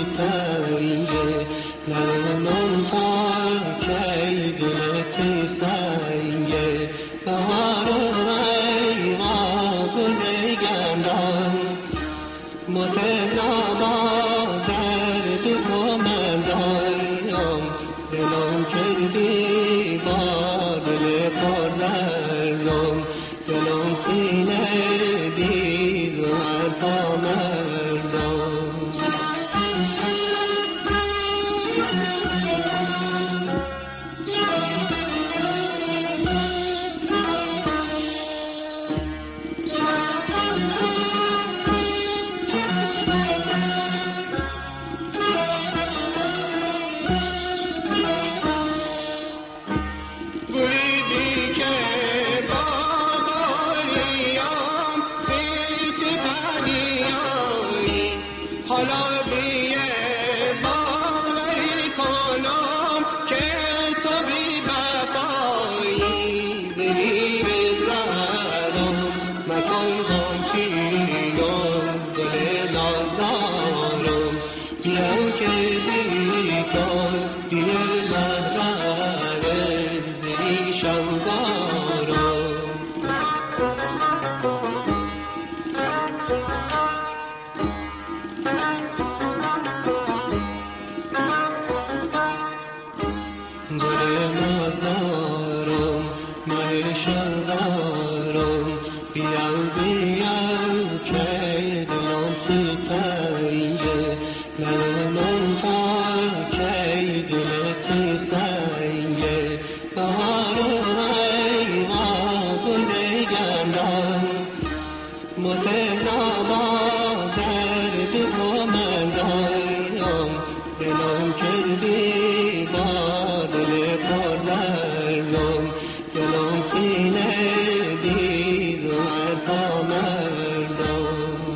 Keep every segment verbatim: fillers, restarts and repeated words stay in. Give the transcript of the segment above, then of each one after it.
تنگه نرمم تا کی دلت سنگه بهارم ای ما گل گندم متنابا درد تو من دایم دلم کردی با دل پر دردم دلم خینه دیز و حرفا مردم حالا بیه باوری کنم که تو بی وفایی زیر دردم مکن غمچینم دل نازدارم بیا که بی تو دیر محرر زیر شودارم گل نازدارم مهشان دارم بیا بیا که دلم ستنگه نرمم تا کی دلت سنگه بهارم ای ما گل گندم متنابا درد تو من دایم دلم کردی با دل پر دردم دلم خینه دیز و حرفا مردم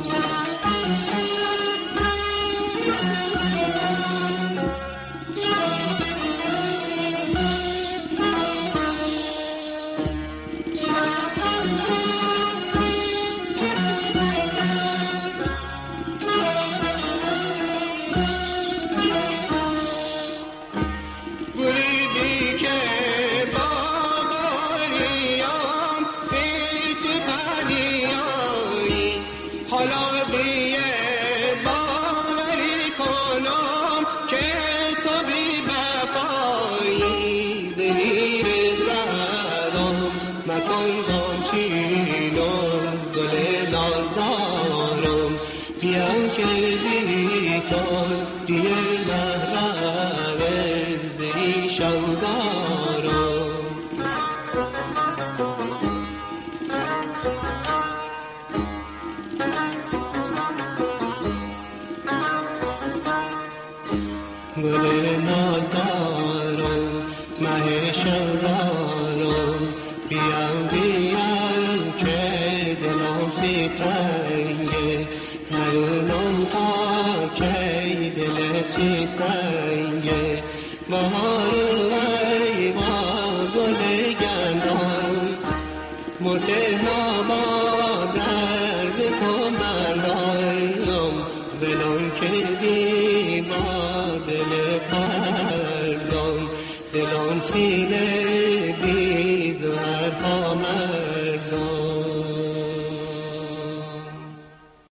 حالا بیه باوری کنم که تو بی وفایی زیر دردم مکن غمچینم گل نازدارم بیا که بی تو دیر محرر زیر شودارم گل